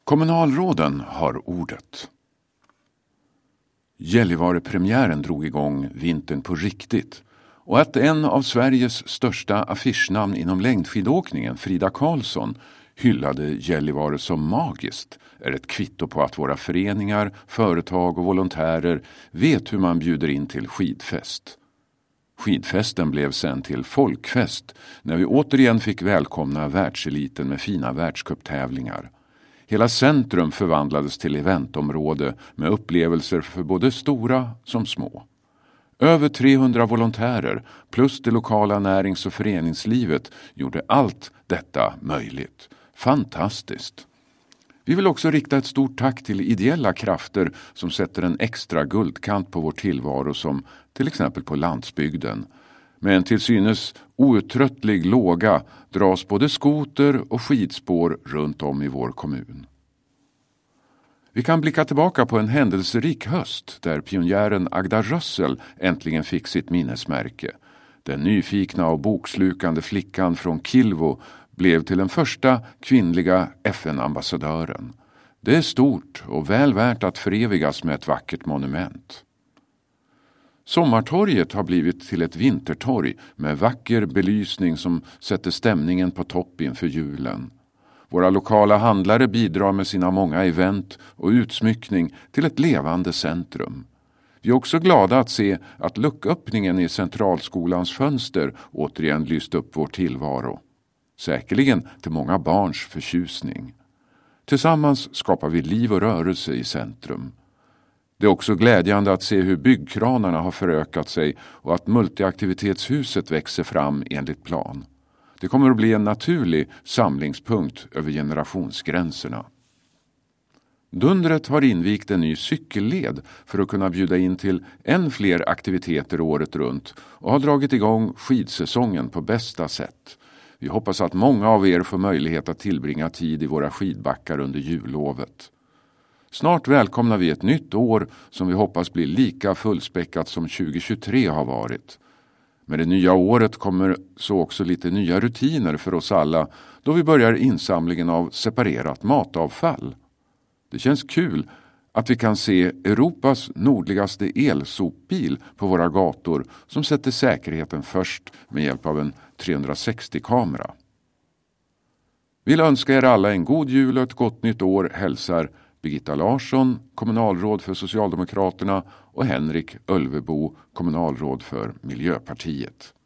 Kommunalråden har ordet. Gällivare-premiären drog igång vintern på riktigt, och att en av Sveriges största affischnamn inom längdskidåkningen, Frida Karlsson, hyllade Gällivare som magiskt är ett kvitto på att våra föreningar, företag och volontärer vet hur man bjuder in till skidfest. Skidfesten blev sen till folkfest när vi återigen fick välkomna världseliten med fina världscuptävlingar. Hela centrum förvandlades till eventområde med upplevelser för både stora som små. Över 300 volontärer plus det lokala närings- och föreningslivet gjorde allt detta möjligt. Fantastiskt! Vi vill också rikta ett stort tack till ideella krafter som sätter en extra guldkant på vår tillvaro, som till exempel på landsbygden. Med en till synes outtröttlig låga dras både skoter och skidspår runt om i vår kommun. Vi kan blicka tillbaka på en händelserik höst där pionjären Agda Rössel äntligen fick sitt minnesmärke. Den nyfikna och bokslukande flickan från Kilvo blev till den första kvinnliga FN-ambassadören. Det är stort och väl värt att förevigas med ett vackert monument. Sommartorget har blivit till ett vintertorg med vacker belysning som sätter stämningen på topp inför julen. Våra lokala handlare bidrar med sina många event och utsmyckning till ett levande centrum. Vi är också glada att se att lucköppningen i Centralskolans fönster återigen lyst upp vår tillvaro. Säkerligen till många barns förtjusning. Tillsammans skapar vi liv och rörelse i centrum. Det är också glädjande att se hur byggkranarna har förökat sig och att multiaktivitetshuset växer fram enligt plan. Det kommer att bli en naturlig samlingspunkt över generationsgränserna. Dundret har invigt en ny cykelled för att kunna bjuda in till än fler aktiviteter året runt och har dragit igång skidsäsongen på bästa sätt. Vi hoppas att många av er får möjlighet att tillbringa tid i våra skidbackar under jullovet. Snart välkomnar vi ett nytt år som vi hoppas blir lika fullspäckat som 2023 har varit. Med det nya året kommer så också lite nya rutiner för oss alla då vi börjar insamlingen av separerat matavfall. Det känns kul att vi kan se Europas nordligaste elsopbil på våra gator som sätter säkerheten först med hjälp av en 360-kamera. Vill önska er alla en god jul och ett gott nytt år, hälsar Birgitta Larsson, kommunalråd för Socialdemokraterna, och Henrik Ölvebo, kommunalråd för Miljöpartiet.